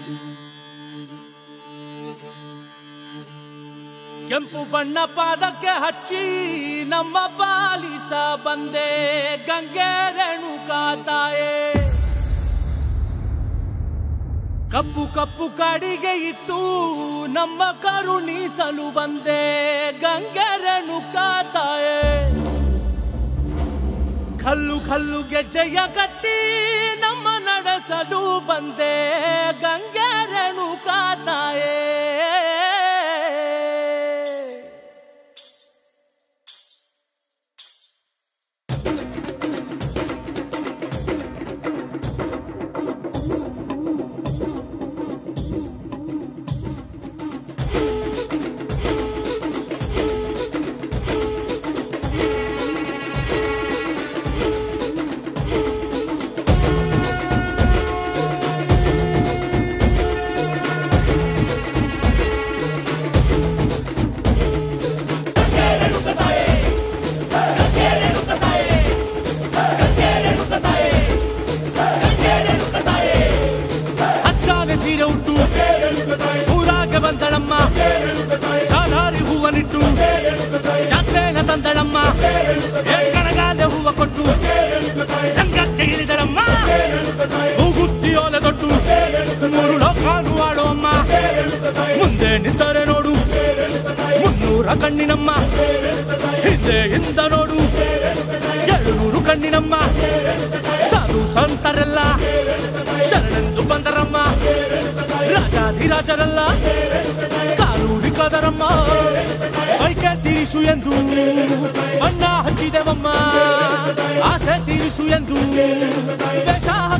ಕೆಂಪು ಬಣ್ಣ ಪಾದಕ್ಕೆ ಹಚ್ಚಿ ನಮ್ಮ ಪಾಲಿಸ ಬಂದೆ ಗಂಗೆ ರೇಣುಕಾ ತಾಯೇ. ಕಪ್ಪು ಕಪ್ಪು ಕಾಡಿಗೆ ಇಟ್ಟು ನಮ್ಮ ಕರುಣಿಸಲು ಬಂದೆ ಗಂಗೆ ರೇಣುಕಾ ತಾಯೇ. ಕಲ್ಲು ಕಲ್ಲು ಗೆಜ್ಜೆಯ ಕಟ್ಟಿ ನಮ್ಮ ನಡೆಸಲು ಬಂದೆ ಗಂಗೆ ರೇಣುಕಾ ತಾಯೇ. ಸೀರೆ ಉಟ್ಟು ಊರಾಗೆ ಬಂದಳಮ್ಮ, ಚಾಲಾರಿ ಹೂವನಿಟ್ಟು ಜಾತ್ರೆನ ತಂದಳಮ್ಮ, ಕಣಗಾಲೆ ಹೂವ ಕೊಟ್ಟು ರಂಗಕ್ಕೆ ಇಳಿದಳಮ್ಮ. ಮೂಗುತ್ತಿ ಓಲೆ ದೊಡ್ಡು ಮೂರು ಲೋಕಾನು ಆಡೋಮ್ಮ, ಮುಂದೆ ನಿಂತರೆ ನೋಡು 300 ಕಣ್ಣಿನಮ್ಮ, ಹಿಂದೆ ಹಿಂದ ನೋಡು 700 ಕಣ್ಣಿನಮ್ಮ. ಸಾಧು ಸಂತರೆಲ್ಲ ಶರಣೆಂದು ಬಂದರಮ್ಮ, ರಾಜಾಧಿರಾಜರಲ್ಲ ಕಾಲೂರಿ ಕದರಮ್ಮ. ಬೈಕೆ ತೀರಿಸು ಎಂದು ಬಣ್ಣ ಹಚ್ಚಿದೆವಮ್ಮ, ಆಸೆ ತೀರಿಸು ಎಂದು ವೇಷ